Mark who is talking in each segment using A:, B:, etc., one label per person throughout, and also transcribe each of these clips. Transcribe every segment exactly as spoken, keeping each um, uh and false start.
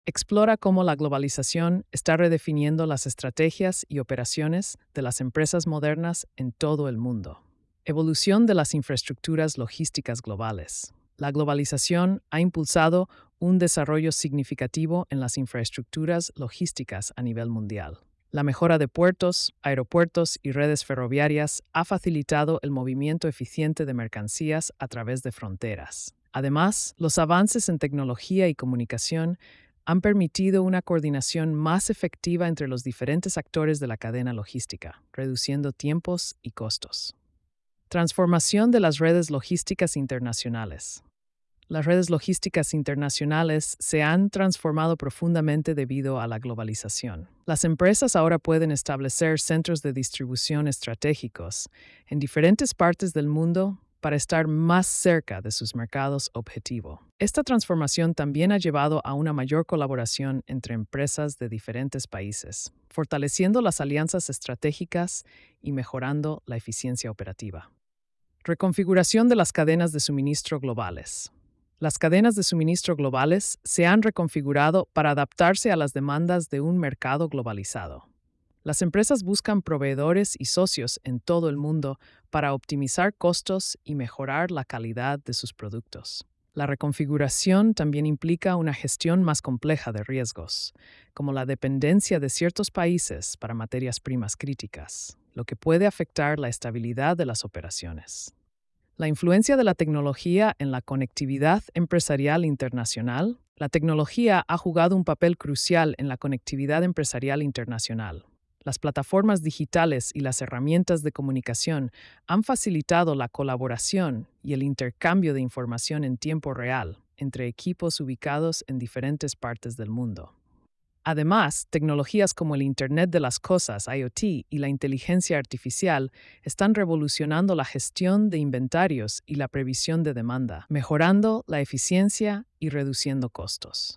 A: Explora cómo la globalización está redefiniendo las estrategias y operaciones de las empresas modernas en todo el mundo. Evolución de las infraestructuras logísticas globales. La globalización ha impulsado un desarrollo significativo en las infraestructuras logísticas a nivel mundial. La mejora de puertos, aeropuertos y redes ferroviarias ha facilitado el movimiento eficiente de mercancías a través de fronteras. Además, los avances en tecnología y comunicación han permitido una coordinación más efectiva entre los diferentes actores de la cadena logística, reduciendo tiempos y costos. Transformación de las redes logísticas internacionales. Las redes logísticas internacionales se han transformado profundamente debido a la globalización. Las empresas ahora pueden establecer centros de distribución estratégicos en diferentes partes del mundo para estar más cerca de sus mercados objetivo. Esta transformación también ha llevado a una mayor colaboración entre empresas de diferentes países, fortaleciendo las alianzas estratégicas y mejorando la eficiencia operativa. Reconfiguración de las cadenas de suministro globales. Las cadenas de suministro globales se han reconfigurado para adaptarse a las demandas de un mercado globalizado. Las empresas buscan proveedores y socios en todo el mundo para optimizar costos y mejorar la calidad de sus productos. La reconfiguración también implica una gestión más compleja de riesgos, como la dependencia de ciertos países para materias primas críticas, lo que puede afectar la estabilidad de las operaciones. La influencia de la tecnología en la conectividad empresarial internacional. La tecnología ha jugado un papel crucial en la conectividad empresarial internacional. Las plataformas digitales y las herramientas de comunicación han facilitado la colaboración y el intercambio de información en tiempo real entre equipos ubicados en diferentes partes del mundo. Además, tecnologías como el Internet de las Cosas, I o T, y la inteligencia artificial están revolucionando la gestión de inventarios y la previsión de demanda, mejorando la eficiencia y reduciendo costos.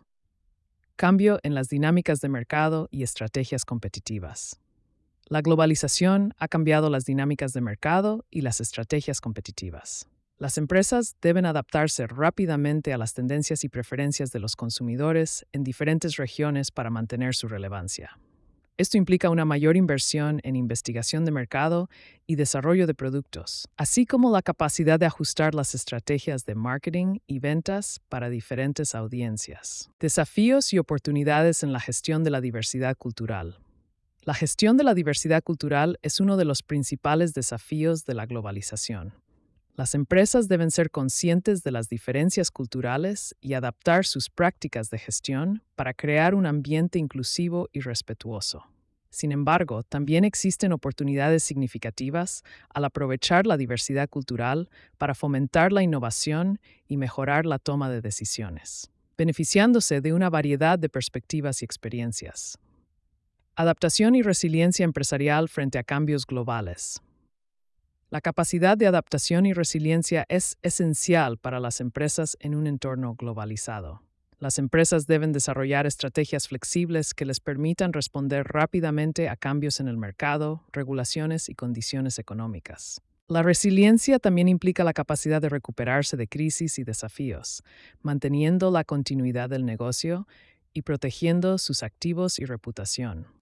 A: Cambio en las dinámicas de mercado y estrategias competitivas. La globalización ha cambiado las dinámicas de mercado y las estrategias competitivas. Las empresas deben adaptarse rápidamente a las tendencias y preferencias de los consumidores en diferentes regiones para mantener su relevancia. Esto implica una mayor inversión en investigación de mercado y desarrollo de productos, así como la capacidad de ajustar las estrategias de marketing y ventas para diferentes audiencias. Desafíos y oportunidades en la gestión de la diversidad cultural. La gestión de la diversidad cultural es uno de los principales desafíos de la globalización. Las empresas deben ser conscientes de las diferencias culturales y adaptar sus prácticas de gestión para crear un ambiente inclusivo y respetuoso. Sin embargo, también existen oportunidades significativas al aprovechar la diversidad cultural para fomentar la innovación y mejorar la toma de decisiones, beneficiándose de una variedad de perspectivas y experiencias. Adaptación y resiliencia empresarial frente a cambios globales. La capacidad de adaptación y resiliencia es esencial para las empresas en un entorno globalizado. Las empresas deben desarrollar estrategias flexibles que les permitan responder rápidamente a cambios en el mercado, regulaciones y condiciones económicas. La resiliencia también implica la capacidad de recuperarse de crisis y desafíos, manteniendo la continuidad del negocio y protegiendo sus activos y reputación.